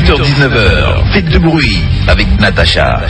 18h-19h, faites du bruit avec Natacha.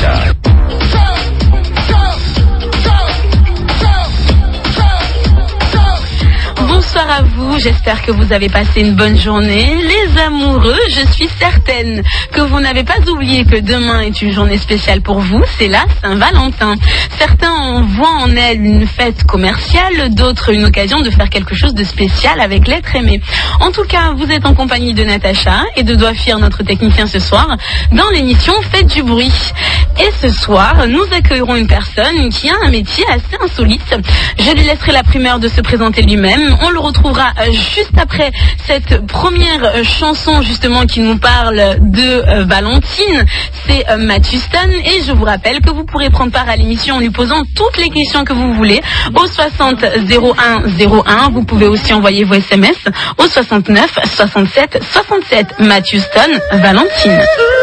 Bonsoir à vous, j'espère que vous avez passé une bonne journée. Les amoureux, je suis certaine que vous n'avez pas oublié que demain est une journée spéciale pour vous, c'est la Saint-Valentin. Certains voient en elle une fête commerciale, d'autres une occasion de faire quelque chose de spécial avec l'être aimé. En tout cas, vous êtes en compagnie de Natacha et de Doifir, notre technicien ce soir, dans l'émission Faites du bruit. Et ce soir, nous accueillerons une personne qui a un métier assez insolite. Je lui laisserai la primeur de se présenter lui-même. On le retrouvera juste après cette première chanson justement qui nous parle de Valentine. C'est Matthew Stone et je vous rappelle que vous pourrez prendre part à l'émission en lui posant toutes les questions que vous voulez au 60 01 01. Vous pouvez aussi envoyer vos SMS au 69 67 67. Matthew Stone, Valentine.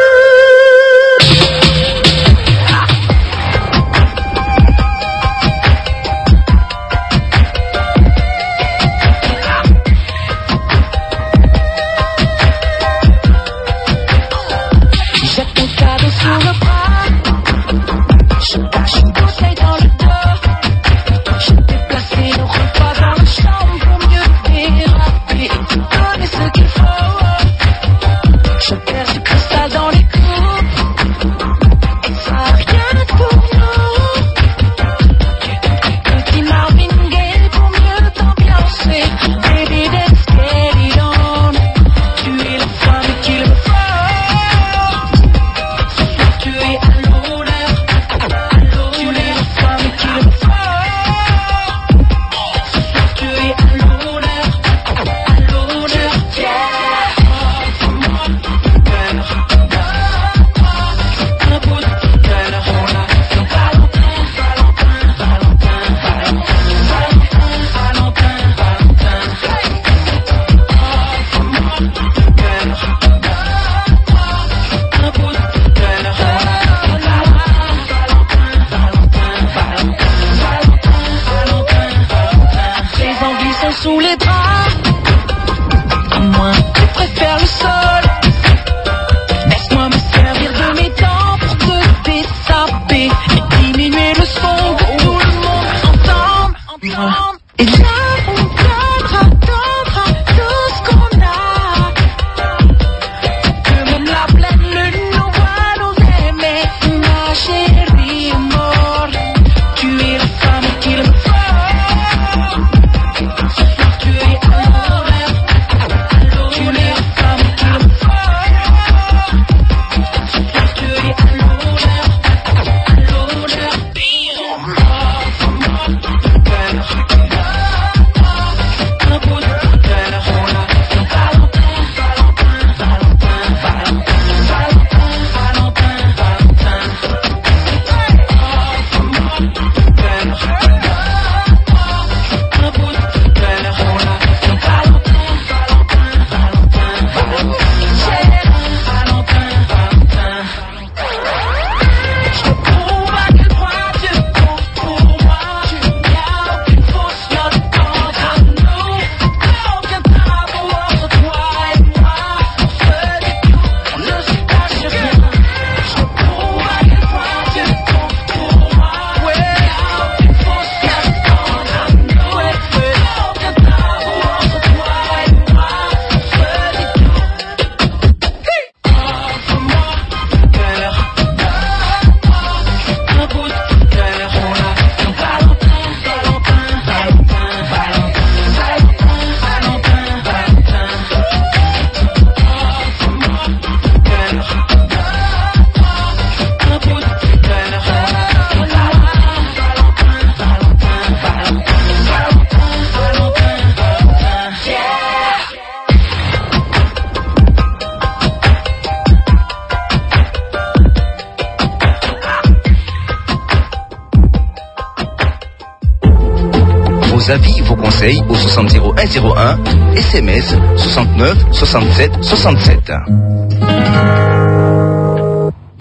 Avis, vos conseils au 60 01 01, SMS 69 67 67.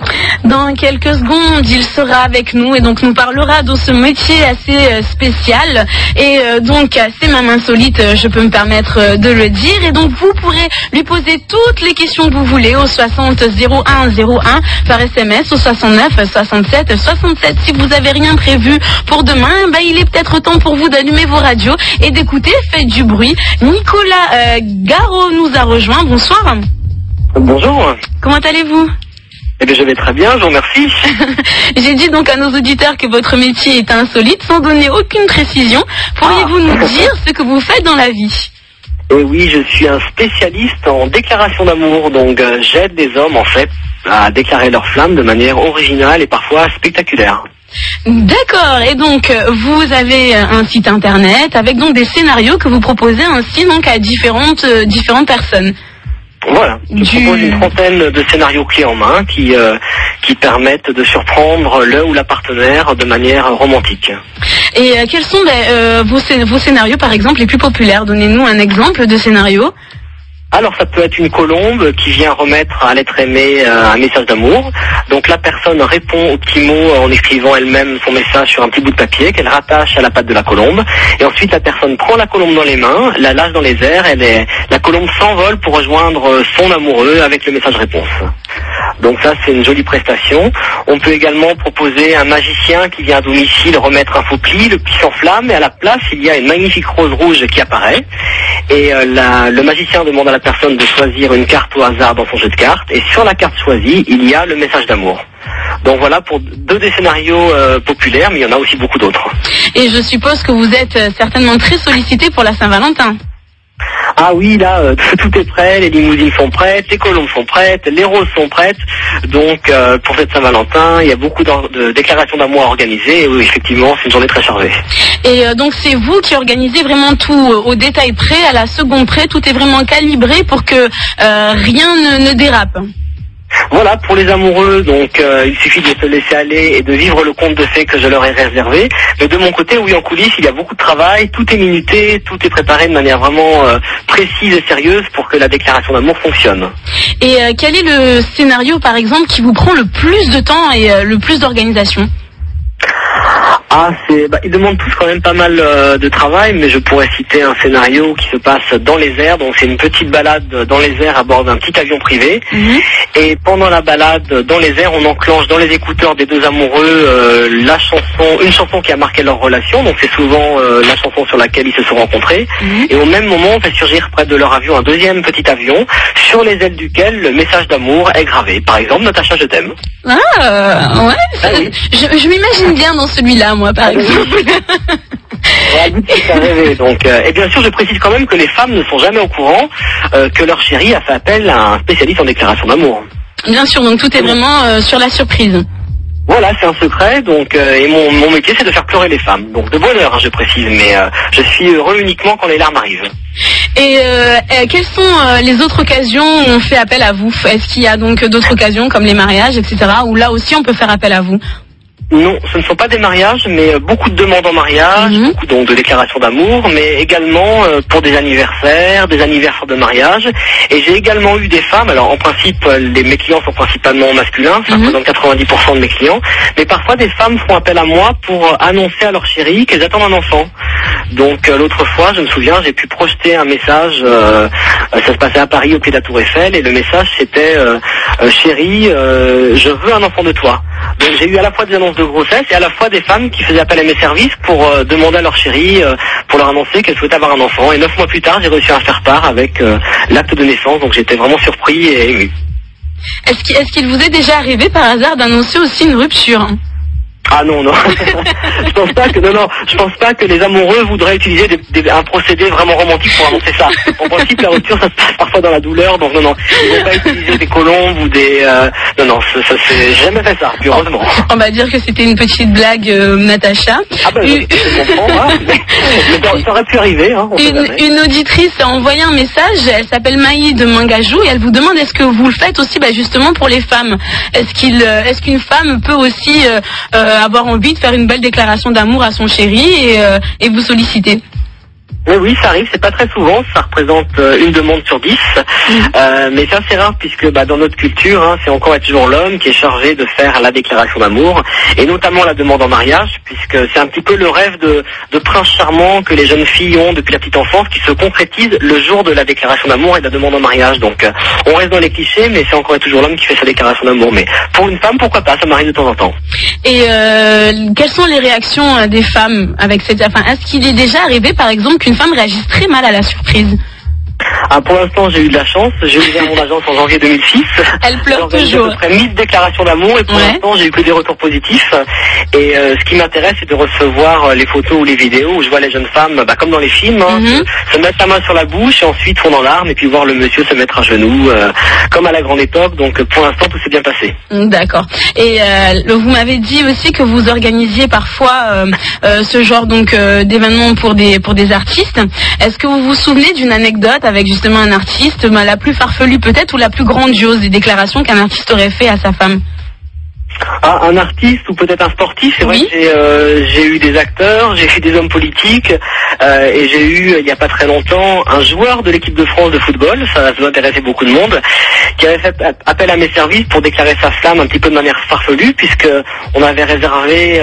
Dans quelques secondes, il sera avec nous et donc nous parlera de ce métier assez spécial. Et donc, c'est même insolite, je peux me permettre de le dire. Et donc, vous pourrez lui poser toutes les questions que vous voulez au 60 01 01 par SMS, au 69 67 67. Si vous avez rien prévu pour demain, il est peut-être temps pour vous d'allumer vos radios et d'écouter. Faites du bruit. Nicolas Garot nous a rejoint. Bonsoir. Bonjour. Comment allez-vous ? Eh bien, je vais très bien, je vous remercie. J'ai dit donc à nos auditeurs que votre métier est insolite, sans donner aucune précision. Pourriez-vous nous dire ce que vous faites dans la vie ? Et oui, je suis un spécialiste en déclaration d'amour, donc j'aide les hommes en fait à déclarer leur flamme de manière originale et parfois spectaculaire. D'accord, et donc vous avez un site internet avec donc des scénarios que vous proposez ainsi donc à différentes personnes. Voilà, je propose une trentaine de scénarios clés en main qui permettent de surprendre le ou la partenaire de manière romantique. Et quels sont vos scénarios par exemple les plus populaires ? Donnez-nous un exemple de scénario. Alors ça peut être une colombe qui vient remettre à l'être aimé un message d'amour. Donc la personne répond au petit mot en écrivant elle-même son message sur un petit bout de papier qu'elle rattache à la patte de la colombe. Et ensuite la personne prend la colombe dans les mains, la lâche dans les airs, la colombe s'envole pour rejoindre son amoureux avec le message réponse. Donc ça c'est une jolie prestation. On peut également proposer un magicien qui vient à domicile remettre un faux pli, le pli s'enflamme et à la place il y a une magnifique rose rouge qui apparaît. Et le magicien demande à la personne de choisir une carte au hasard dans son jeu de cartes. Et sur la carte choisie, il y a le message d'amour. Donc voilà pour deux des scénarios populaires, mais il y en a aussi beaucoup d'autres. Et je suppose que vous êtes certainement très sollicité pour la Saint-Valentin. Ah oui, là, tout est prêt, les limousines sont prêtes, les colombes sont prêtes, les roses sont prêtes. Donc, pour cette Saint-Valentin, il y a beaucoup de déclarations d'amour à organiser. Et oui, effectivement, c'est une journée très chargée. Et donc, c'est vous qui organisez vraiment tout au détail près, à la seconde près. Tout est vraiment calibré pour que rien ne dérape. Voilà, pour les amoureux, donc il suffit de se laisser aller et de vivre le conte de fées que je leur ai réservé. Mais de mon côté, oui, en coulisses, il y a beaucoup de travail, tout est minuté, tout est préparé de manière vraiment précise et sérieuse pour que la déclaration d'amour fonctionne. Et quel est le scénario, par exemple, qui vous prend le plus de temps et le plus d'organisation ? Ah, ils demandent tous quand même pas mal de travail, mais je pourrais citer un scénario qui se passe dans les airs. Donc c'est une petite balade dans les airs à bord d'un petit avion privé. Et pendant la balade dans les airs, on enclenche dans les écouteurs des deux amoureux une chanson qui a marqué leur relation. Donc c'est souvent la chanson sur laquelle ils se sont rencontrés. Et au même moment, on fait surgir près de leur avion un deuxième petit avion sur les ailes duquel le message d'amour est gravé. Par exemple, Natacha, je t'aime. Ah, ouais. Ah, oui. Je m'imagine bien dans celui-là, moi, par exemple. Ouais, c'est à rêver. Donc, et bien sûr, je précise quand même que les femmes ne sont jamais au courant que leur chéri a fait appel à un spécialiste en déclaration d'amour. Bien sûr, donc tout est vraiment sur la surprise. Voilà, c'est un secret, donc et mon métier c'est de faire pleurer les femmes. Donc de bonheur, je précise, mais je suis heureux uniquement quand les larmes arrivent. Et quelles sont les autres occasions où on fait appel à vous ? Est-ce qu'il y a donc d'autres occasions comme les mariages, etc., où là aussi on peut faire appel à vous ? Non, ce ne sont pas des mariages, mais beaucoup de demandes en mariage, beaucoup donc de déclarations d'amour, mais également pour des anniversaires de mariage. Et j'ai également eu des femmes, alors en principe, mes clients sont principalement masculins, ça représente 90% de mes clients, mais parfois des femmes font appel à moi pour annoncer à leur chéri qu'elles attendent un enfant. Donc l'autre fois, je me souviens, j'ai pu projeter un message, ça se passait à Paris au pied de la Tour Eiffel, et le message c'était chéri, je veux un enfant de toi. Donc j'ai eu à la fois des annonces de grossesse et à la fois des femmes qui faisaient appel à mes services pour demander à leur chéri, pour leur annoncer qu'elles souhaitaient avoir un enfant. Et 9 mois plus tard, j'ai réussi à faire part avec l'acte de naissance, donc j'étais vraiment surpris et ému. Est-ce qu'il vous est déjà arrivé par hasard d'annoncer aussi une rupture ? Ah non, je pense pas que les amoureux voudraient utiliser un procédé vraiment romantique pour annoncer ça. En principe, la rupture, ça se passe parfois dans la douleur, donc non, ils vont pas utiliser des colombes ou des... Non, ça s'est jamais fait ça, puis heureusement. On va dire que c'était une petite blague, Natacha. Ah ben, je comprends, hein, mais ça aurait pu arriver, hein. Une auditrice a envoyé un message, elle s'appelle Maï de Mangajou, et elle vous demande est-ce que vous le faites aussi justement pour les femmes ? Est-ce qu'une femme peut aussi... avoir envie de faire une belle déclaration d'amour à son chéri et vous solliciter. Oui, ça arrive, c'est pas très souvent, ça représente une demande sur 10, mais c'est assez rare puisque dans notre culture, c'est encore et toujours l'homme qui est chargé de faire la déclaration d'amour, et notamment la demande en mariage, puisque c'est un petit peu le rêve de prince charmant que les jeunes filles ont depuis la petite enfance, qui se concrétise le jour de la déclaration d'amour et de la demande en mariage. Donc on reste dans les clichés, mais c'est encore et toujours l'homme qui fait sa déclaration d'amour. Mais pour une femme, pourquoi pas, ça m'arrive de temps en temps. Et quelles sont les réactions des femmes avec cette... Enfin, est-ce qu'il est déjà arrivé, par exemple, qu'une femme réagisse très mal à la surprise? Pour l'instant, j'ai eu de la chance. J'ai ouvert mon agence en janvier 2006. Elle pleure toujours. J'ai à peu près 1000 déclarations d'amour et pour l'instant, j'ai eu que des retours positifs. Et ce qui m'intéresse, c'est de recevoir les photos ou les vidéos où je vois les jeunes femmes, comme dans les films, se mettre la main sur la bouche et ensuite fondre en larmes et puis voir le monsieur se mettre à genoux, comme à la grande époque. Donc pour l'instant, tout s'est bien passé. D'accord. Et vous m'avez dit aussi que vous organisiez parfois ce genre d'événements pour des artistes. Est-ce que vous vous souvenez d'une anecdote avec justement un artiste, la plus farfelue peut-être ou la plus grandiose des déclarations qu'un artiste aurait fait à sa femme? Un artiste ou peut-être un sportif, c'est vrai que j'ai eu des acteurs, j'ai eu des hommes politiques et j'ai eu il n'y a pas très longtemps un joueur de l'équipe de France de football, ça m'intéressait beaucoup de monde, qui avait fait appel à mes services pour déclarer sa flamme un petit peu de manière farfelue, puisque on avait réservé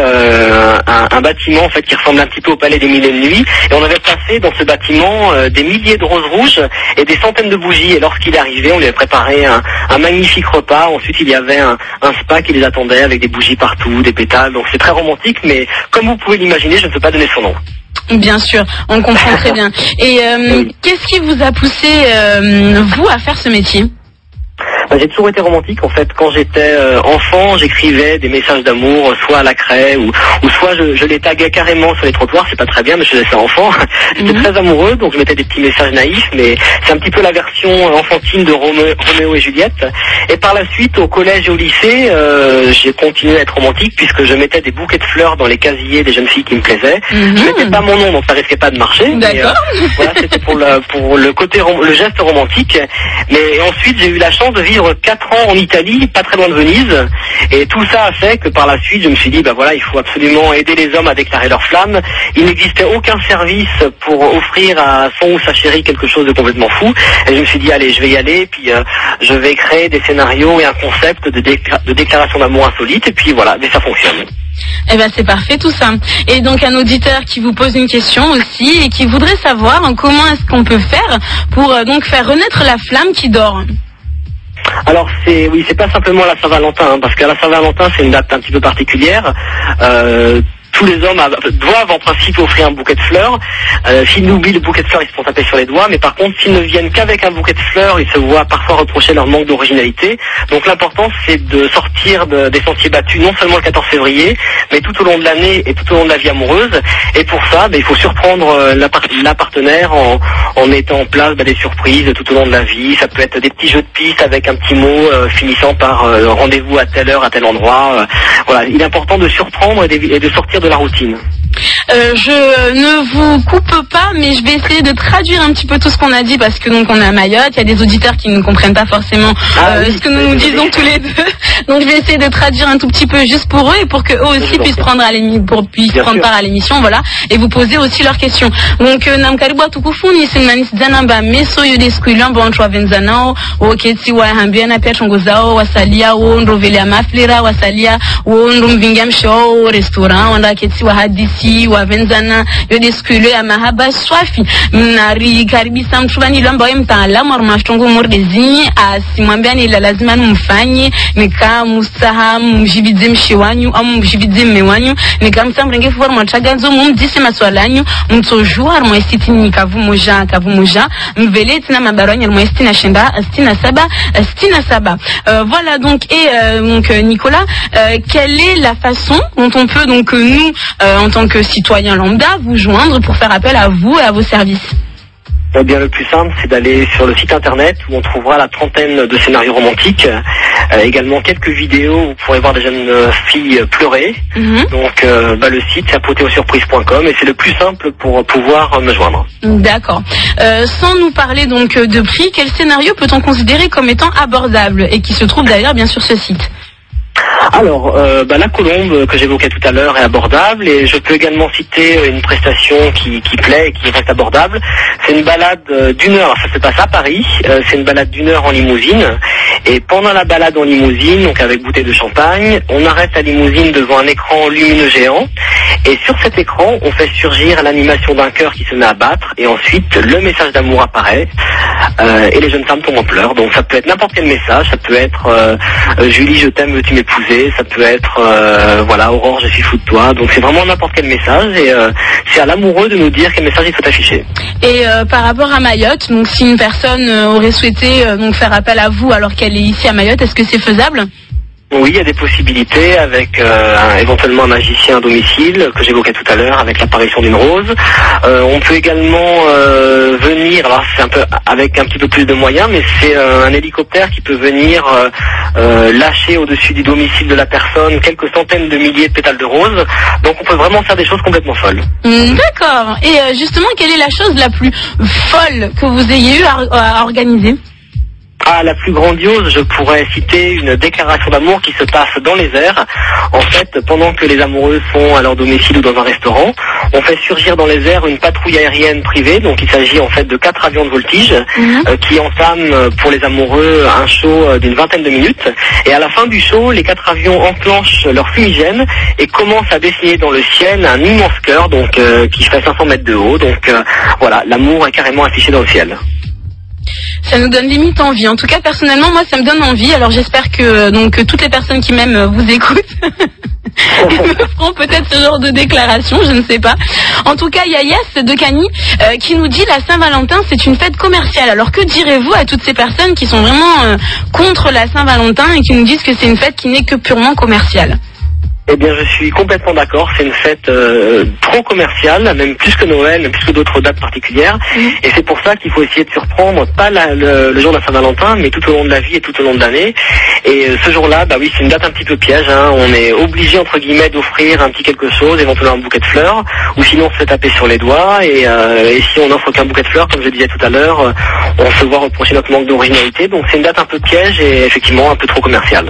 un bâtiment en fait qui ressemble un petit peu au Palais des Mille et une Nuits, et on avait placé dans ce bâtiment des milliers de roses rouges et des centaines de bougies, et lorsqu'il est arrivé, on lui avait préparé un magnifique repas. Ensuite il y avait un spa qui les attendait avec des bougies partout, des pétales, donc c'est très romantique, mais comme vous pouvez l'imaginer, je ne peux pas donner son nom. Bien sûr, on comprend très bien. Et qu'est-ce qui vous a poussé, vous, à faire ce métier? J'ai toujours été romantique en fait. Quand j'étais enfant, j'écrivais des messages d'amour, soit à la craie ou soit je les taguais carrément sur les trottoirs. C'est pas très bien, mais je faisais ça enfant. J'étais très amoureux, donc je mettais des petits messages naïfs, mais c'est un petit peu la version enfantine de Roméo et Juliette. Et par la suite, au collège et au lycée, j'ai continué à être romantique puisque je mettais des bouquets de fleurs dans les casiers des jeunes filles qui me plaisaient. Je mettais pas mon nom, donc ça risquait pas de marcher. D'accord. Mais, voilà, c'était pour le côté le geste romantique. Mais ensuite, j'ai eu la chance de vivre 4 ans en Italie, pas très loin de Venise, et tout ça a fait que par la suite je me suis dit il faut absolument aider les hommes à déclarer leur flamme. Il n'existait aucun service pour offrir à son ou sa chérie quelque chose de complètement fou, et je me suis dit allez, je vais y aller, et puis je vais créer des scénarios et un concept de déclaration d'amour insolite, et puis voilà, mais ça fonctionne. Eh ben c'est parfait tout ça. Et donc un auditeur qui vous pose une question aussi et qui voudrait savoir comment est-ce qu'on peut faire pour faire renaître la flamme qui dort. Alors c'est pas simplement la Saint-Valentin, parce qu'à la Saint-Valentin c'est une date un petit peu particulière. Tous les hommes doivent en principe offrir un bouquet de fleurs. S'ils oublient le bouquet de fleurs, ils se font taper sur les doigts. Mais par contre, s'ils ne viennent qu'avec un bouquet de fleurs, ils se voient parfois reprocher leur manque d'originalité. Donc l'important, c'est de sortir des sentiers battus, non seulement le 14 février, mais tout au long de l'année et tout au long de la vie amoureuse. Et pour ça, il faut surprendre la partenaire en mettant en place des surprises tout au long de la vie. Ça peut être des petits jeux de pistes avec un petit mot finissant par rendez-vous à telle heure, à tel endroit. Voilà, il est important de surprendre et de sortir de la routine. Je ne vous coupe pas, mais je vais essayer de traduire un petit peu tout ce qu'on a dit, parce que on est à Mayotte, il y a des auditeurs qui ne comprennent pas forcément ce que nous disons tous les deux. Donc je vais essayer de traduire un tout petit peu juste pour eux et pour que eux aussi puissent prendre part à l'émission, voilà, et vous poser aussi leurs questions. Donc namkaribwa tukufuni sinmanisidzana mba meso yode skuilwa mba wanthu wavenzanao woketi wahambia pia tongo zao wasalia wondo vele amaflira wasalia wondo mvingia mshao restaurant wanda keti wa hadisi wavenzana yode skuilwa ya mahaba swafi mnari karibisa mtu bani lamba mtaalamu wa mashtongo mordezinyi asimwambia ni lazima mfanye nika musaha mjibidze mshiwanyu au mjibidze mmewanyu nika msamrenge for mataganzo mumdise maswalanyu mtojua mwaisiti nikavumoja mvele tina mabaranya mwaistina shenda 67. Voilà donc Nicolas, quelle est la façon dont on peut nous en tant que citoyens lambda vous joindre pour faire appel à vous et à vos services? Eh bien, le plus simple, c'est d'aller sur le site internet où on trouvera la trentaine de scénarios romantiques. Également quelques vidéos où vous pourrez voir des jeunes filles pleurer. Donc, le site, c'est apoteosurprise.com et c'est le plus simple pour pouvoir me joindre. D'accord. Sans nous parler de prix, quel scénario peut-on considérer comme étant abordable et qui se trouve d'ailleurs bien sur ce site? Alors, la colombe que j'évoquais tout à l'heure est abordable et je peux également citer une prestation qui plaît et qui reste abordable. C'est une balade d'1 heure, ça se passe à Paris, c'est une balade d'1 heure en limousine et pendant la balade en limousine, donc avec bouteille de champagne, on arrête la limousine devant un écran lumineux géant et sur cet écran, on fait surgir l'animation d'un cœur qui se met à battre et ensuite le message d'amour apparaît et les jeunes femmes tombent en pleurs. Donc ça peut être n'importe quel message, ça peut être Julie je t'aime, veux-tu m'épouser, ça peut être Aurore je suis fou de toi, donc c'est vraiment n'importe quel message et c'est à l'amoureux de nous dire quel message il faut afficher. Et par rapport à Mayotte, donc si une personne aurait souhaité donc faire appel à vous alors qu'elle est ici à Mayotte, est-ce que c'est faisable ? Oui, il y a des possibilités avec éventuellement un magicien à domicile que j'évoquais tout à l'heure avec l'apparition d'une rose. On peut également venir, alors c'est un peu avec un petit peu plus de moyens, mais c'est un hélicoptère qui peut venir lâcher au-dessus du domicile de la personne quelques centaines de milliers de pétales de rose. Donc on peut vraiment faire des choses complètement folles. D'accord. Et justement, quelle est la chose la plus folle que vous ayez eu à organiser ? Ah, la plus grandiose, je pourrais citer une déclaration d'amour qui se passe dans les airs. En fait, pendant que les amoureux sont à leur domicile ou dans un restaurant, on fait surgir dans les airs une patrouille aérienne privée. Donc il s'agit en fait de 4 avions de voltige qui entament pour les amoureux un show d'une 20aine de minutes. Et à la fin du show, les 4 avions enclenchent leur fumigène et commencent à dessiner dans le ciel un immense cœur donc qui fait 500 mètres de haut. Donc voilà, l'amour est carrément affiché dans le ciel. Ça nous donne limite envie. En tout cas, personnellement, moi, ça me donne envie. Alors, j'espère que toutes les personnes qui m'aiment vous écoutent et me feront peut-être ce genre de déclaration, je ne sais pas. En tout cas, il y a Yes de Cagny qui nous dit la Saint-Valentin, c'est une fête commerciale. Alors, que direz-vous à toutes ces personnes qui sont vraiment contre la Saint-Valentin et qui nous disent que c'est une fête qui n'est que purement commerciale ? Eh bien, je suis complètement d'accord. C'est une fête trop commerciale, même plus que Noël, même plus que d'autres dates particulières. Et c'est pour ça qu'il faut essayer de surprendre, pas le jour de la Saint-Valentin, mais tout au long de la vie et tout au long de l'année. Et ce jour-là, oui, c'est une date un petit peu piège. On est obligé, entre guillemets, d'offrir un petit quelque chose, éventuellement un bouquet de fleurs, ou sinon on se fait taper sur les doigts. Et si on n'offre qu'un bouquet de fleurs, comme je disais tout à l'heure, on se voit reprocher notre manque d'originalité. Donc c'est une date un peu piège et effectivement un peu trop commerciale.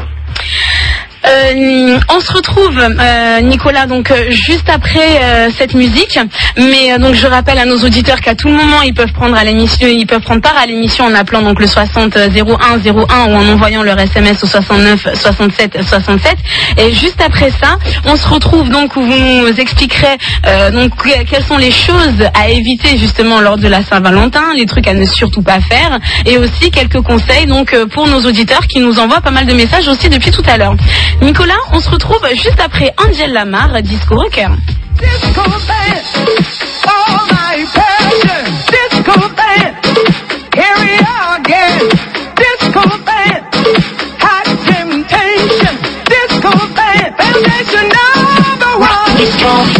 On se retrouve, Nicolas, donc juste après cette musique. Mais donc je rappelle à nos auditeurs qu'à tout moment ils peuvent prendre part à l'émission en appelant donc le 60 01 01 ou en envoyant leur SMS au 69 67 67. Et juste après ça, on se retrouve donc où vous nous expliquerez donc quelles sont les choses à éviter justement lors de la Saint-Valentin, les trucs à ne surtout pas faire, et aussi quelques conseils donc pour nos auditeurs qui nous envoient pas mal de messages aussi depuis tout à l'heure. Nicolas, on se retrouve juste après Angel Lamar, Disco Rocker. Disco band, all my passion. Disco band, here we are again. Disco band, hot temptation. Disco band, foundation number one. Disco.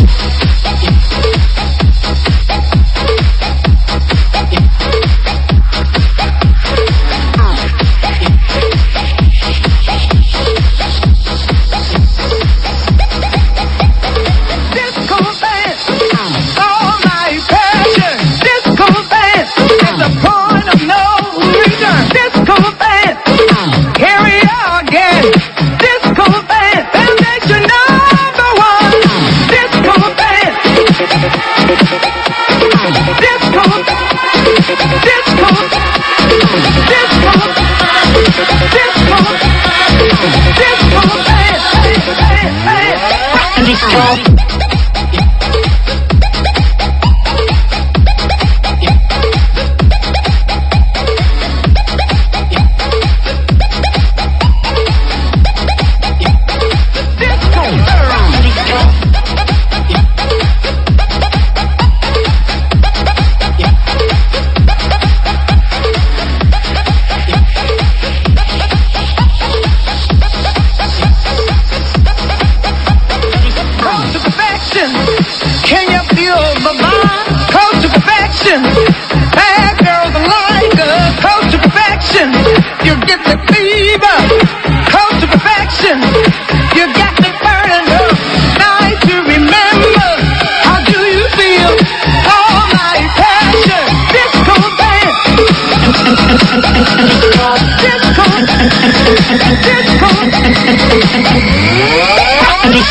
Disco.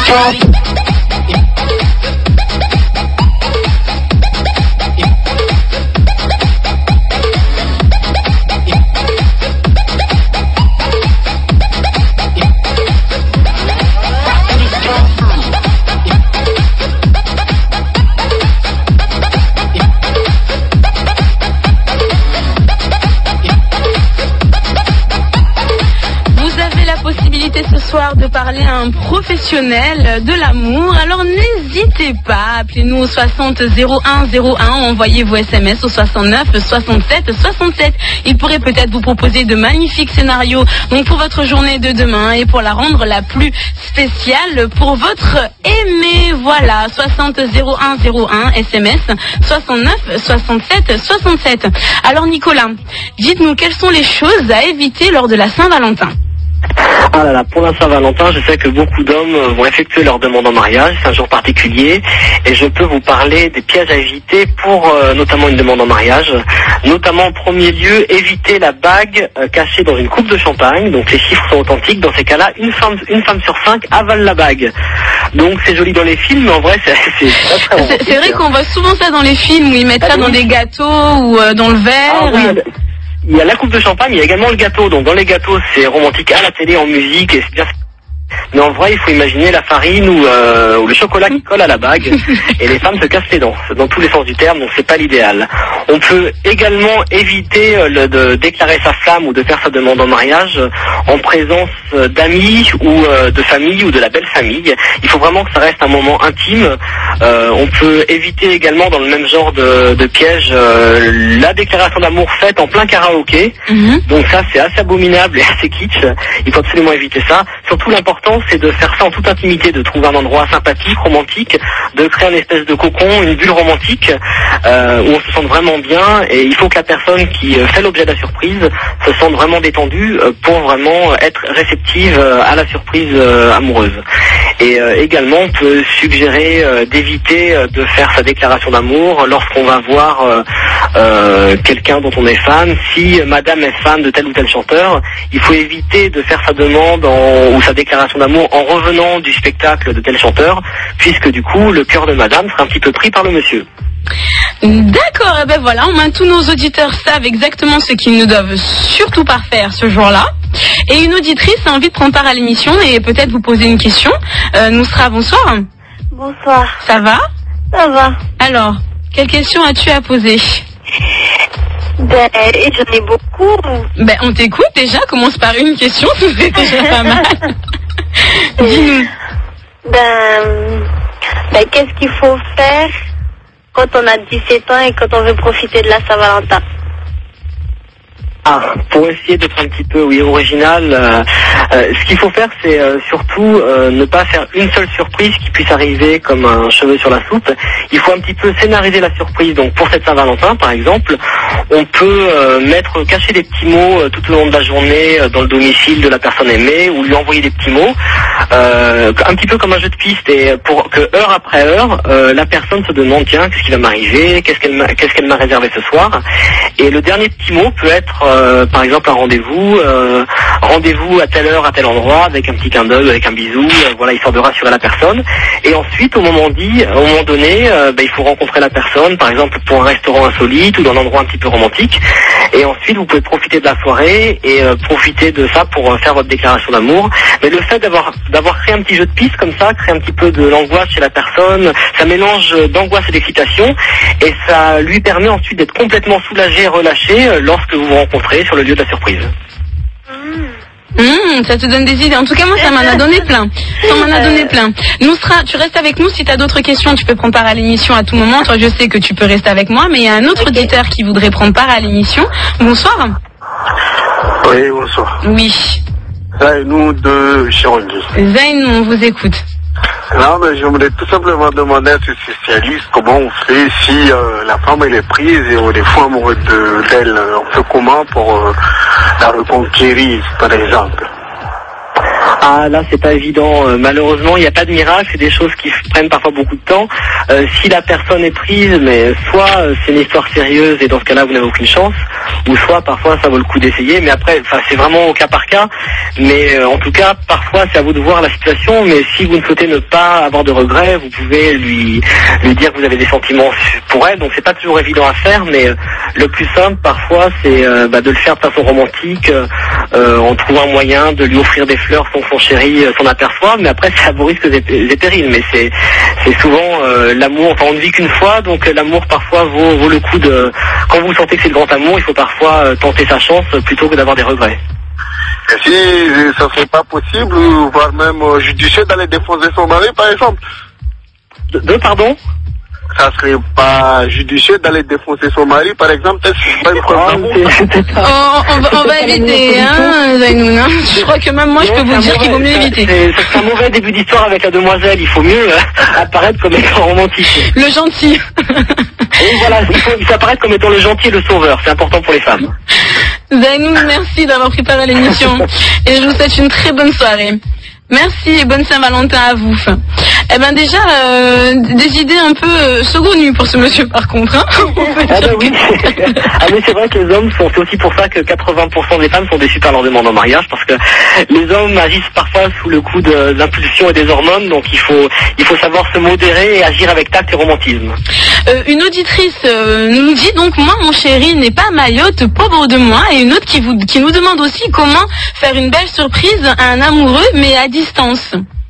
Ce soir de parler à un professionnel de l'amour, alors n'hésitez pas, appelez-nous au 60 01 01, envoyez vos SMS au 69 67 67. Il pourrait peut-être vous proposer de magnifiques scénarios donc pour votre journée de demain et pour la rendre la plus spéciale pour votre aimé. Voilà, 60 01 01, SMS 69 67 67. Alors Nicolas, dites-nous quelles sont les choses à éviter lors de la Saint-Valentin. Ah là là, pour la Saint-Valentin, je sais que beaucoup d'hommes vont effectuer leur demande en mariage, c'est un jour particulier, et je peux vous parler des pièges à éviter pour notamment une demande en mariage. Notamment en premier lieu, éviter la bague cachée dans une coupe de champagne, donc les chiffres sont authentiques, dans ces cas-là, une femme sur 5 avale la bague. Donc c'est joli dans les films, mais en vrai c'est pas très romantique. C'est vrai qu'on voit souvent ça dans les films, où ils mettent ça dans des gâteaux ou dans le verre. Ah, oui, il y a la coupe de champagne, il y a également le gâteau. Donc dans les gâteaux, c'est romantique à la télé, en musique, et c'est bien. Mais en vrai, il faut imaginer la farine ou le chocolat qui colle à la bague, et les femmes se cassent les dents, dans tous les sens du terme, donc c'est pas l'idéal. On peut également éviter de déclarer sa flamme ou de faire sa demande en mariage en présence d'amis ou de famille ou de la belle famille. Il faut vraiment que ça reste un moment intime. On peut éviter également dans le même genre de piège la déclaration d'amour faite en plein karaoké. Donc ça, c'est assez abominable et assez kitsch. Il faut absolument éviter ça. Surtout l'important, c'est de faire ça en toute intimité, de trouver un endroit sympathique, romantique, de créer une espèce de cocon, une bulle romantique où on se sente vraiment bien, et il faut que la personne qui fait l'objet de la surprise se sente vraiment détendue pour vraiment être réceptive à la surprise amoureuse. Et également, on peut suggérer d'éviter de faire sa déclaration d'amour lorsqu'on va voir quelqu'un dont on est fan. Si madame est fan de tel ou tel chanteur, il faut éviter de faire sa demande ou sa déclaration d'amour en revenant du spectacle de tel chanteur, puisque du coup le cœur de madame sera un petit peu pris par le monsieur. D'accord, et ben voilà, tous nos auditeurs savent exactement ce qu'ils ne doivent surtout pas faire ce jour-là. Et une auditrice a envie de prendre part à l'émission et peut-être vous poser une question. Nousra, bonsoir. Bonsoir. Ça va? Ça va. Alors, quelle question as-tu à poser? J'en ai beaucoup. On t'écoute déjà, commence par une question, c'est déjà pas mal. Dis-nous. Qu'est-ce qu'il faut faire quand on a 17 ans et quand on veut profiter de la Saint-Valentin? Pour essayer d'être un petit peu original, ce qu'il faut faire, c'est surtout ne pas faire une seule surprise qui puisse arriver comme un cheveu sur la soupe. Il faut un petit peu scénariser la surprise. Donc pour cette Saint-Valentin, par exemple, on peut cacher des petits mots tout au long de la journée dans le domicile de la personne aimée, ou lui envoyer des petits mots, un petit peu comme un jeu de piste, et pour que heure après heure, la personne se demande, tiens, qu'est-ce qui va m'arriver, qu'est-ce qu'elle m'a réservé ce soir. Et le dernier petit mot peut être par exemple un rendez-vous à telle heure, à tel endroit, avec un petit clin d'œil, avec un bisou, histoire de rassurer la personne. Et ensuite, au moment donné, il faut rencontrer la personne, par exemple pour un restaurant insolite ou dans un endroit un petit peu romantique. Et ensuite, vous pouvez profiter de la soirée et profiter de ça pour faire votre déclaration d'amour. Mais le fait d'avoir créé un petit jeu de piste comme ça, créer un petit peu de l'angoisse chez la personne, ça mélange d'angoisse et d'excitation, et ça lui permet ensuite d'être complètement soulagé et relâché lorsque vous vous rencontrez sur le lieu de la surprise. Ça te donne des idées. En tout cas, moi, ça m'en a donné plein. Nousra, tu restes avec nous. Si tu as d'autres questions, tu peux prendre part à l'émission à tout moment. Toi, je sais que tu peux rester avec moi, mais il y a un autre auditeur qui voudrait prendre part à l'émission. Bonsoir. Oui, bonsoir. Oui. Zainou de Chirongi. Zainou, on vous écoute. Non, mais je voulais tout simplement demander à ce spécialiste comment on fait si la femme elle est prise et on est fou amoureux d'elle. On fait comment pour la reconquérir, par exemple? Ah là c'est pas évident, malheureusement il n'y a pas de miracle, c'est des choses qui prennent parfois beaucoup de temps. Si la personne est prise, mais soit c'est une histoire sérieuse et dans ce cas-là vous n'avez aucune chance, ou soit parfois ça vaut le coup d'essayer, mais après c'est vraiment au cas par cas, mais en tout cas parfois c'est à vous de voir la situation, mais si vous ne souhaitez ne pas avoir de regrets, vous pouvez lui dire que vous avez des sentiments pour elle, donc c'est pas toujours évident à faire, mais le plus simple parfois c'est de le faire de façon romantique, en trouvant un moyen de lui offrir des fleurs sans que son chéri s'en aperçoive, mais après c'est à vos risques et périls, mais c'est souvent l'amour, enfin on ne vit qu'une fois, donc l'amour parfois vaut le coup de, quand vous sentez que c'est le grand amour, il faut parfois tenter sa chance plutôt que d'avoir des regrets. Et si ça serait pas possible, voire même judicieux d'aller défoncer son mari par exemple? Pardon? Ça serait pas judicieux d'aller défoncer son mari, par exemple? Est-ce que c'est pas une preuve d'amour? On va éviter, hein, Zainoun. Hein. Je crois que même moi, je peux vous dire qu'il vaut mieux éviter. C'est un mauvais début d'histoire avec la demoiselle. Il faut mieux apparaître comme étant romantique. Le gentil. Et voilà, il faut apparaître comme étant le gentil et le sauveur. C'est important pour les femmes. Zainoun, merci d'avoir préparé l'émission. Et je vous souhaite une très bonne soirée. Merci et bonne Saint-Valentin à vous. Eh ben déjà, des idées un peu saugrenues pour ce monsieur par contre. Hein. Ah bah oui. Ah mais c'est vrai que les hommes c'est aussi pour ça que 80% des femmes sont déçues par leur demande en mariage, parce que les hommes agissent parfois sous le coup de l'impulsion et des hormones, donc il faut savoir se modérer et agir avec tact et romantisme. Une auditrice nous dit donc, moi mon chéri n'est pas Mayotte, pauvre de moi, et une autre qui nous demande aussi comment faire une belle surprise à un amoureux mais à distance.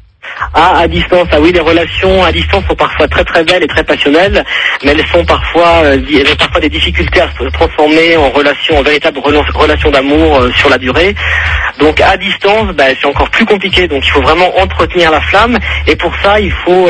Ah, à distance, ah oui, les relations à distance sont parfois très très belles et très passionnelles, mais elles ont parfois des difficultés à se transformer en véritable relation d'amour sur la durée. Donc à distance, c'est encore plus compliqué, donc il faut vraiment entretenir la flamme, et pour ça il faut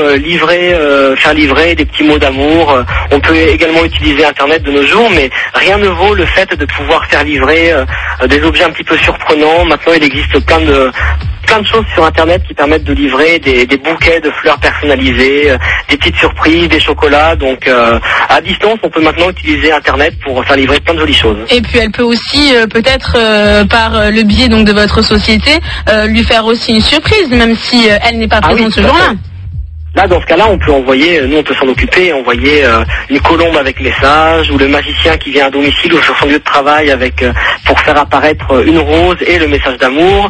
faire livrer des petits mots d'amour. On peut également utiliser Internet de nos jours, mais rien ne vaut le fait de pouvoir faire livrer des objets un petit peu surprenants. Maintenant il existe plein de choses sur Internet qui permettent de livrer des bouquets de fleurs personnalisées, des petites surprises, des chocolats. Donc à distance, on peut maintenant utiliser Internet pour faire livrer plein de jolies choses. Et puis elle peut aussi peut-être par le biais donc de votre société lui faire aussi une surprise, même si elle n'est pas présente ce jour-là. Là, dans ce cas-là, on peut envoyer, nous on peut s'en occuper, envoyer une colombe avec message, ou le magicien qui vient à domicile ou sur son lieu de travail pour faire apparaître une rose et le message d'amour.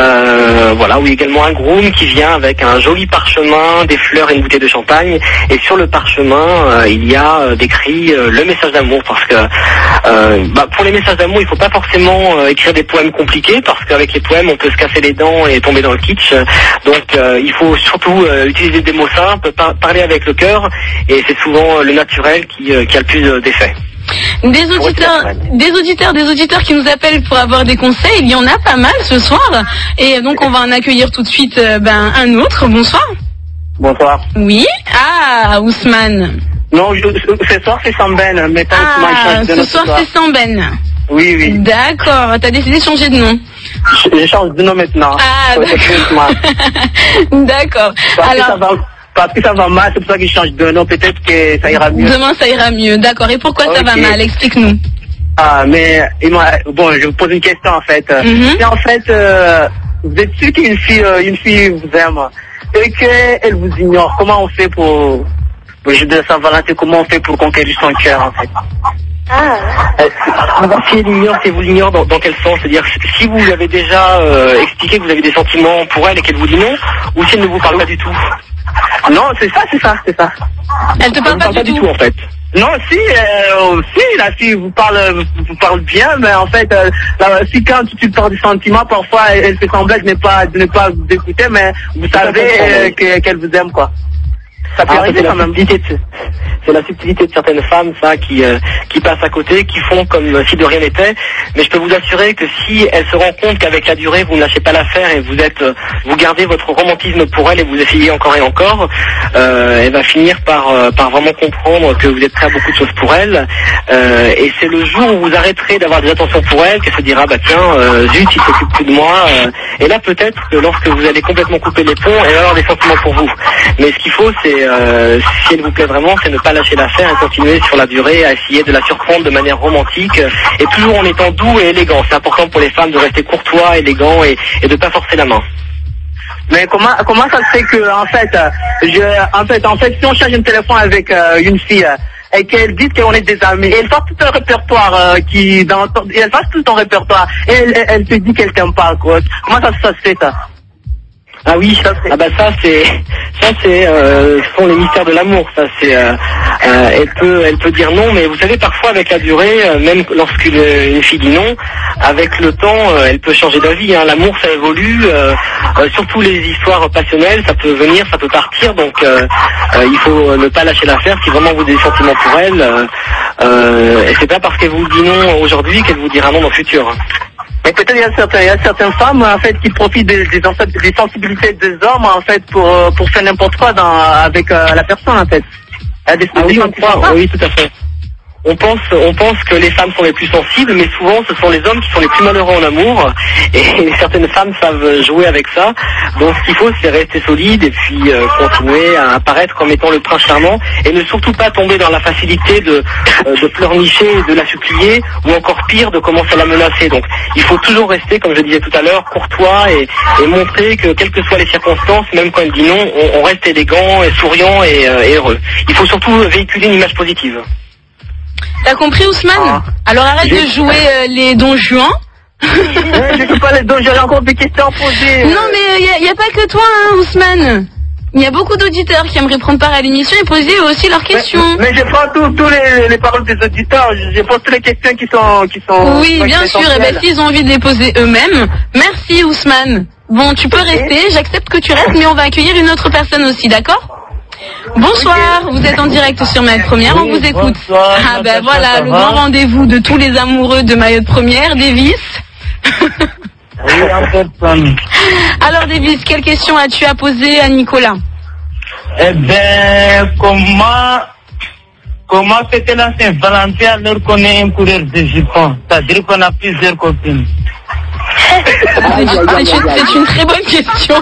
Voilà, ou également un groom qui vient avec un joli parchemin, des fleurs et une bouteille de champagne. Et sur le parchemin, il y a décrit le message d'amour, parce que pour les messages d'amour, il ne faut pas forcément écrire des poèmes compliqués, parce qu'avec les poèmes, on peut se casser les dents et tomber dans le kitsch. Donc, il faut surtout utiliser des mots simple, parler avec le cœur, et c'est souvent le naturel qui a le plus d'effet. Des auditeurs qui nous appellent pour avoir des conseils, il y en a pas mal ce soir, et donc on va en accueillir tout de suite un autre. Bonsoir. Bonsoir. Oui. Ah, Ousmane. Non, ce soir c'est Samben, mais pas Ousmane. Ce soir c'est Samben. Oui, oui. D'accord, t'as décidé de changer de nom. Je change de nom maintenant. Ah, d'accord. Parce que ça va mal, c'est pour ça que je change de nom. Peut-être que ça ira mieux. Demain, ça ira mieux. D'accord. Et pourquoi ça va mal? Explique-nous. Ah, mais je vous pose une question en fait. Si en fait, vous êtes sûr qu'une fille vous aime et qu'elle vous ignore, comment on fait pour le jour de Saint-Valentin? Comment on fait pour conquérir son cœur en fait? Si elle ignore, si vous l'ignore, dans quel sens? C'est-à-dire, si vous lui avez déjà expliqué que vous avez des sentiments pour elle et qu'elle vous dit non, ou si elle ne vous parle pas du tout? Non, c'est ça. Elle te parle pas du tout en fait. Non, si la fille vous parle bien, mais en fait, si quand tu parles du sentiment, parfois elle fait semblant de ne pas vous écouter, mais vous savez qu'elle vous aime quoi. Ça peut arriver quand même. C'est la subtilité de certaines femmes, ça, qui passent à côté, qui font comme si de rien n'était. Mais je peux vous assurer que si elle se rend compte qu'avec la durée, vous ne lâchez pas l'affaire et vous gardez votre romantisme pour elle et vous essayez encore et encore, elle va finir par vraiment comprendre que vous êtes prêt à beaucoup de choses pour elle. Et c'est le jour où vous arrêterez d'avoir des attentions pour elle qu'elle se dira, zut, il s'occupe plus de moi. Et là, peut-être que lorsque vous allez complètement couper les ponts, elle va avoir des sentiments pour vous. Mais ce qu'il faut, c'est si elle vous plaît vraiment, c'est ne pas lâcher l'affaire et continuer sur la durée à essayer de la surprendre de manière romantique et toujours en étant doux et élégant. C'est important pour les femmes de rester courtois, élégant et de ne pas forcer la main. Mais comment ça se fait que en fait si on charge un téléphone avec une fille et qu'elle dit qu'on est des amis, et elle passe tout un répertoire elle passe tout ton répertoire et elle te dit qu'elle t'aime pas quoi. Comment ça se fait ça? Ah oui, ça ce sont les mystères de l'amour. Ça c'est, elle peut dire non, mais vous savez parfois avec la durée, même lorsqu'une fille dit non, avec le temps, elle peut changer d'avis. Hein. L'amour ça évolue, surtout les histoires passionnelles, ça peut venir, ça peut partir. Donc il faut ne pas lâcher l'affaire. Si vraiment vous avez des sentiments pour elle, et c'est pas parce qu'elle vous dit non aujourd'hui qu'elle vous dira non dans le futur. Mais peut-être il y a certaines femmes en fait qui profitent des sensibilités des hommes en fait pour faire n'importe quoi avec la personne en fait. Oui, tout à fait. On pense que les femmes sont les plus sensibles, mais souvent ce sont les hommes qui sont les plus malheureux en amour, et certaines femmes savent jouer avec ça. Donc ce qu'il faut, c'est rester solide et puis continuer à apparaître comme étant le prince charmant, et ne surtout pas tomber dans la facilité de pleurnicher, de la supplier, ou encore pire, de commencer à la menacer. Donc il faut toujours rester, comme je disais tout à l'heure, courtois et montrer que quelles que soient les circonstances, même quand elle dit non, on reste élégant et souriant et heureux. Il faut surtout véhiculer une image positive. T'as compris, Ousmane? Alors arrête de jouer les Don Juan. Je sais pas les Don, j'aurais encore des questions à poser. Non mais y a pas que toi, hein, Ousmane. Il y a beaucoup d'auditeurs qui aimeraient prendre part à l'émission et poser aussi leurs questions. Mais je prends tous les paroles des auditeurs. Je pose toutes les questions qui sont. Oui, bien sûr. Et ben s'ils ont envie de les poser eux-mêmes. Merci, Ousmane. Bon, tu peux rester. J'accepte que tu restes, mais on va accueillir une autre personne aussi, d'accord? Bonsoir, vous êtes en direct sur Mayotte Première, on vous écoute. Bonsoir, ah ben voilà, le grand rendez-vous de tous les amoureux de Mayotte Première, Davis. Oui, en personne. Alors Davis, quelle question as-tu à poser à Nicolas? Eh bien, comment fêter la Saint-Valentin alors qu'on est un coureur de jupons? C'est-à-dire qu'on a plusieurs copines. C'est une très bonne question.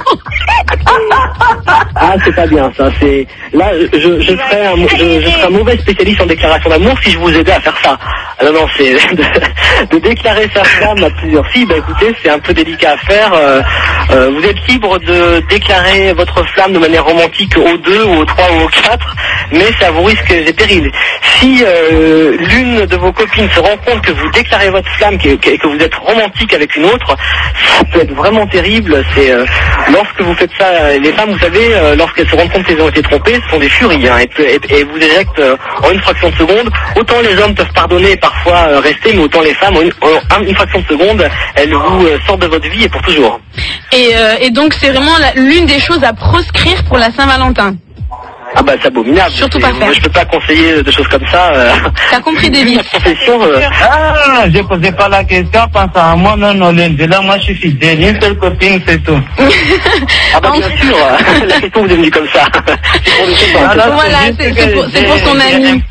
Ah, c'est pas bien ça. C'est là, je serais un mauvais spécialiste en déclaration d'amour si je vous aidais à faire ça. Non, c'est de déclarer sa flamme à plusieurs filles. Bah écoutez, c'est un peu délicat à faire. Vous êtes libre de déclarer votre flamme de manière romantique aux 2 ou aux 3 ou aux 4, mais c'est à vos risques et périls. Si l'une de vos copines se rend compte que vous déclarez votre flamme, que vous êtes romantique avec une autre, ça peut être vraiment terrible. C'est lorsque vous faites ça, les femmes, vous savez, lorsqu'elles se rendent compte qu'elles ont été trompées, ce sont des furies, hein, et vous éjectent en une fraction de seconde. Autant les hommes peuvent pardonner et parfois rester, mais autant les femmes, en une fraction de seconde, elles vous sortent de votre vie et pour toujours. Et donc c'est vraiment l'une des choses à proscrire pour la Saint-Valentin. Ah bah c'est abominable. Surtout pas faire. Moi je peux pas conseiller de choses comme ça. T'as compris, Davis? Ah, je posais pas la question, pensant à moi, non, là moi je suis fidèle, une seule copine, c'est tout. Ah bah bien sûr, la question vous est venue comme ça. Voilà, c'est pour son ami.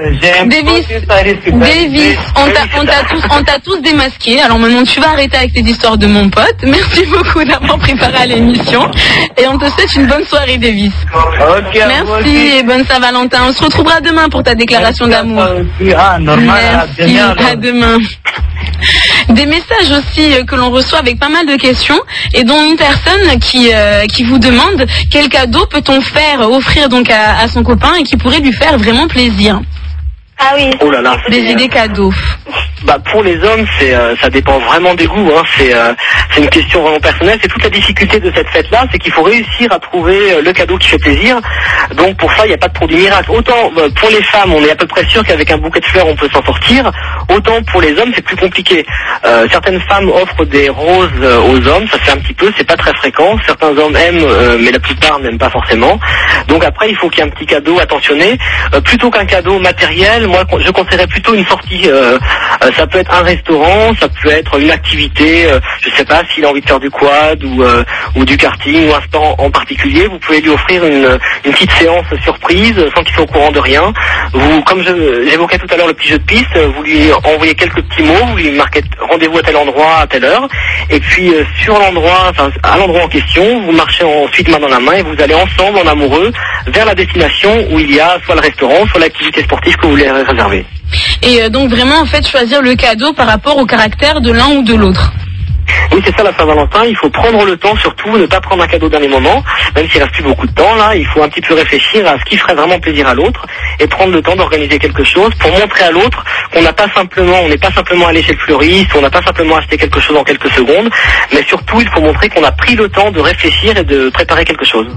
Davis, on t'a tous démasqué, alors maintenant tu vas arrêter avec tes histoires de mon pote. Merci beaucoup d'avoir préparé à l'émission, et on te souhaite une bonne soirée, Davis. Ok, merci et bonne Saint-Valentin. On se retrouvera demain pour ta déclaration d'amour. Ah, normal. Merci, à demain. Des messages aussi que l'on reçoit avec pas mal de questions, et dont une personne qui vous demande quel cadeau peut-on offrir donc à son copain et qui pourrait lui faire vraiment plaisir. Ah oui. Oh là là. Des idées cadeaux. Bah pour les hommes, ça dépend vraiment des goûts. Hein. C'est une question vraiment personnelle. C'est toute la difficulté de cette fête-là, c'est qu'il faut réussir à trouver le cadeau qui fait plaisir. Donc pour ça, il n'y a pas de produit miracle. Autant pour les femmes, on est à peu près sûr qu'avec un bouquet de fleurs, on peut s'en sortir. Autant pour les hommes, c'est plus compliqué. Certaines femmes offrent des roses aux hommes, ça se fait un petit peu, c'est pas très fréquent. Certains hommes aiment, mais la plupart n'aiment pas forcément. Donc après, il faut qu'il y ait un petit cadeau attentionné. Plutôt qu'un cadeau matériel, moi, je conseillerais plutôt une sortie. Ça peut être un restaurant, ça peut être une activité, je sais pas s'il a envie de faire du quad ou du karting ou un sport en particulier. Vous pouvez lui offrir une petite séance surprise sans qu'il soit au courant de rien. Vous, comme j'évoquais tout à l'heure le petit jeu de piste, vous lui envoyez quelques petits mots, vous lui marquez rendez-vous à tel endroit, à telle heure, et puis sur l'endroit, enfin à l'endroit en question, vous marchez ensuite main dans la main et vous allez ensemble en amoureux vers la destination où il y a soit le restaurant, soit l'activité sportive que vous voulez réserver. Et donc vraiment en fait choisir le cadeau par rapport au caractère de l'un ou de l'autre. Oui, c'est ça la Saint-Valentin, il faut prendre le temps, surtout ne pas prendre un cadeau au dernier moment, même s'il reste plus beaucoup de temps là, il faut un petit peu réfléchir à ce qui ferait vraiment plaisir à l'autre et prendre le temps d'organiser quelque chose pour montrer à l'autre qu'on n'a pas simplement, on n'est pas simplement allé chez le fleuriste, on n'a pas simplement acheté quelque chose en quelques secondes, mais surtout il faut montrer qu'on a pris le temps de réfléchir et de préparer quelque chose.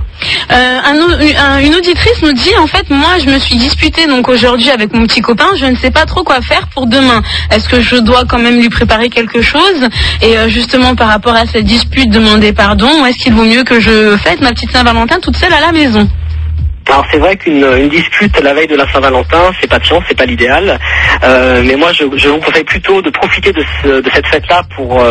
Une auditrice nous dit, en fait, moi je me suis disputée donc aujourd'hui avec mon petit copain, je ne sais pas trop quoi faire pour demain. Est-ce que je dois quand même lui préparer quelque chose? Et justement par rapport à cette dispute, demander pardon, ou est-ce qu'il vaut mieux que je fête ma petite Saint-Valentin toute seule à la maison? Alors c'est vrai qu'une dispute la veille de la Saint-Valentin, c'est pas de chance, c'est pas l'idéal. Mais moi je vous conseille plutôt de profiter de cette fête-là pour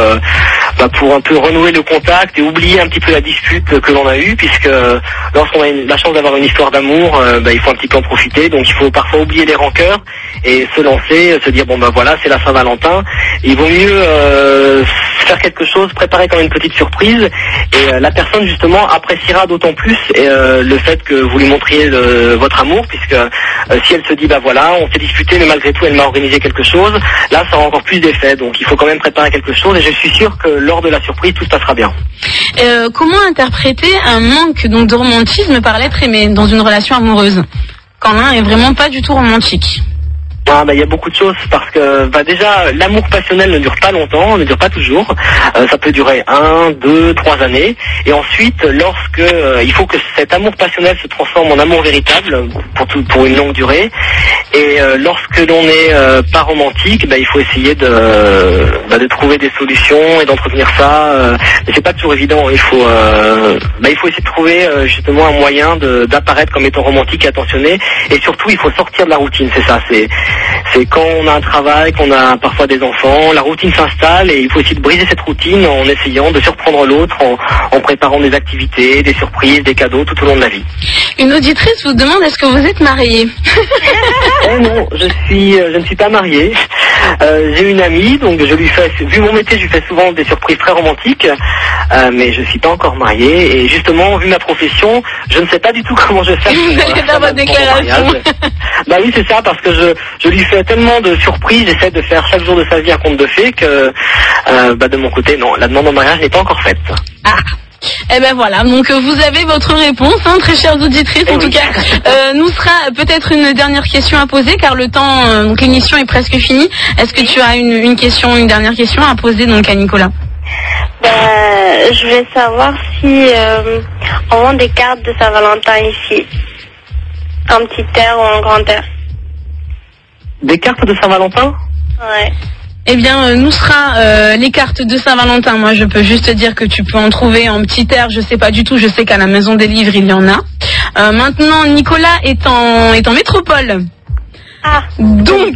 un peu renouer le contact et oublier un petit peu la dispute que l'on a eue, puisque lorsqu'on a la chance d'avoir une histoire d'amour, il faut un petit peu en profiter. Donc il faut parfois oublier les rancœurs et se lancer, se dire bon voilà, c'est la Saint-Valentin. Il vaut mieux faire quelque chose, préparer comme une petite surprise, et la personne justement appréciera d'autant plus le fait que vous lui montriez votre amour, puisque si elle se dit voilà, on s'est disputé mais malgré tout elle m'a organisé quelque chose, là ça aura encore plus d'effet. Donc il faut quand même préparer quelque chose, et je suis sûr que lors de la surprise tout se passera bien. Comment interpréter un manque donc de romantisme par l'être aimé dans une relation amoureuse, quand l'un est vraiment pas du tout romantique? Il y a beaucoup de choses, parce que déjà l'amour passionnel ne dure pas longtemps, ne dure pas toujours. Ça peut durer 1, 2, 3 années, et ensuite lorsque il faut que cet amour passionnel se transforme en amour véritable pour une longue durée. Et lorsque l'on n'est pas romantique, il faut essayer de trouver des solutions et d'entretenir ça. Mais c'est pas toujours évident. Il faut essayer de trouver justement un moyen d'apparaître comme étant romantique et attentionné. Et surtout, il faut sortir de la routine. C'est ça. C'est quand on a un travail, qu'on a parfois des enfants, la routine s'installe, et il faut essayer de briser cette routine en essayant de surprendre l'autre, en préparant des activités, des surprises, des cadeaux tout au long de la vie. Une auditrice vous demande, est-ce que vous êtes marié? Non, je ne suis pas marié. J'ai une amie, donc vu mon métier, je lui fais souvent des surprises très romantiques, mais je ne suis pas encore marié, et justement, vu ma profession, je ne sais pas du tout comment je fais. Vous allez faire votre déclaration. Oui, c'est ça, parce que je lui fais tellement de surprises, j'essaie de faire chaque jour de sa vie un conte de fées que, de mon côté, non, la demande en mariage n'est pas encore faite. Ah. Voilà, donc vous avez votre réponse, très chères auditrices. En tout cas, nous sera peut-être une dernière question à poser, car le temps, donc l'émission est presque finie. Est-ce que tu as une dernière question à poser donc à Nicolas? Je voulais savoir si on vend des cartes de Saint-Valentin ici, un petit air ou un grand air. Des cartes de Saint-Valentin? Ouais. Eh bien, nous sera les cartes de Saint-Valentin. Moi, je peux juste te dire que tu peux en trouver en petit air. Je sais pas du tout. Je sais qu'à la Maison des Livres, il y en a. Maintenant, Nicolas est en métropole. Ah. Donc,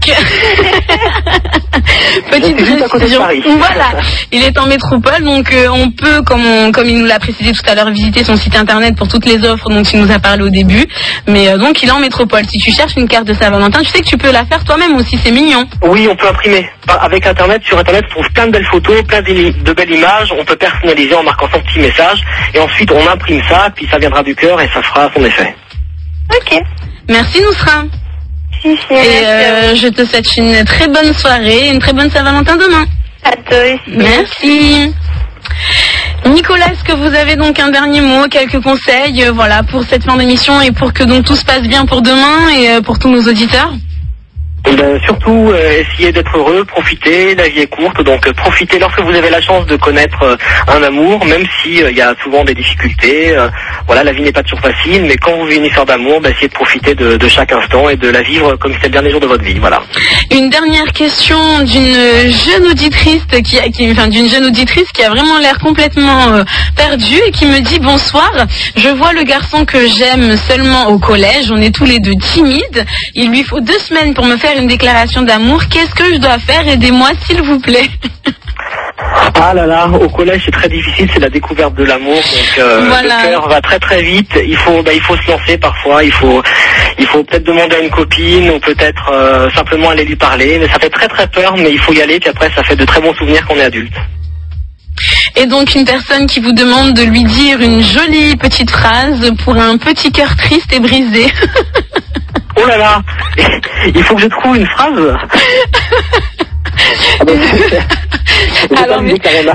petite précision. Voilà, il est en métropole, donc on peut, comme il nous l'a précisé tout à l'heure, visiter son site internet pour toutes les offres dont il nous a parlé au début. Mais donc il est en métropole. Si tu cherches une carte de Saint-Valentin, tu sais que tu peux la faire toi-même aussi, c'est mignon. Oui, on peut imprimer. Avec internet, sur internet, on trouve plein de belles photos, plein de belles images. On peut personnaliser en marquant son petit message, et ensuite on imprime ça, puis ça viendra du cœur et ça fera son effet. Ok. Merci Nousra. Et je te souhaite une très bonne soirée, une très bonne Saint-Valentin demain. À toi aussi. Merci. Nicolas, est-ce que vous avez donc un dernier mot, quelques conseils, pour cette fin d'émission, et pour que donc tout se passe bien pour demain et pour tous nos auditeurs? Surtout, essayez d'être heureux, profitez, la vie est courte, donc profitez lorsque vous avez la chance de connaître un amour, même si il y a souvent des difficultés. La vie n'est pas toujours facile, mais quand vous vivez une histoire d'amour, essayez de profiter de chaque instant et de la vivre comme si c'était le dernier jour de votre vie. Voilà. Une dernière question d'une jeune auditrice d'une jeune auditrice qui a vraiment l'air complètement perdue et qui me dit: bonsoir, je vois le garçon que j'aime seulement au collège, on est tous les deux timides, il lui faut 2 semaines pour me faire une déclaration d'amour, qu'est-ce que je dois faire? Aidez-moi s'il vous plaît. Ah là là, au collège c'est très difficile, c'est la découverte de l'amour, donc le cœur va très très vite, il faut se lancer parfois, il faut peut-être demander à une copine, ou peut-être simplement aller lui parler, mais ça fait très très peur, mais il faut y aller, puis après ça fait de très bons souvenirs quand on est adulte. Et donc une personne qui vous demande de lui dire une jolie petite phrase pour un petit cœur triste et brisé. Oh là là, il faut que je trouve une phrase. Alors,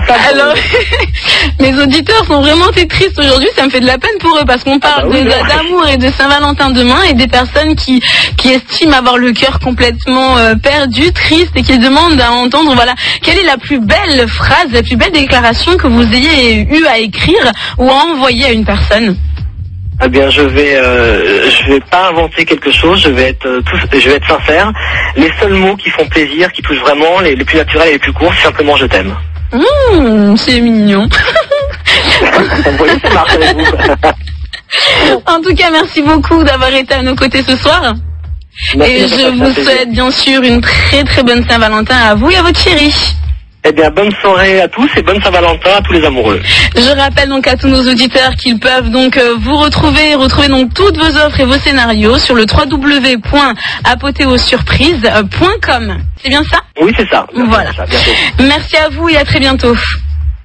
mes auditeurs sont vraiment tristes aujourd'hui, ça me fait de la peine pour eux parce qu'on parle d'amour et de Saint-Valentin demain et des personnes qui estiment avoir le cœur complètement perdu, triste et qui demandent à entendre, voilà, quelle est la plus belle phrase, la plus belle déclaration que vous ayez eu à écrire ou à envoyer à une personne. Eh bien, je vais pas inventer quelque chose. Je vais être sincère. Les seuls mots qui font plaisir, qui touchent vraiment, les plus naturels et les plus courts, c'est simplement je t'aime. C'est mignon. Vous voyez, ça marche avec vous. En tout cas, merci beaucoup d'avoir été à nos côtés ce soir. Merci, et je vous souhaite bien sûr une très très bonne Saint-Valentin à vous et à votre chérie. Eh bien, bonne soirée à tous et bonne Saint-Valentin à tous les amoureux. Je rappelle donc à tous nos auditeurs qu'ils peuvent donc vous retrouver donc toutes vos offres et vos scénarios sur le www.apothéosurprise.com. C'est bien ça ? Oui, c'est ça. Voilà. Merci à vous et à très bientôt.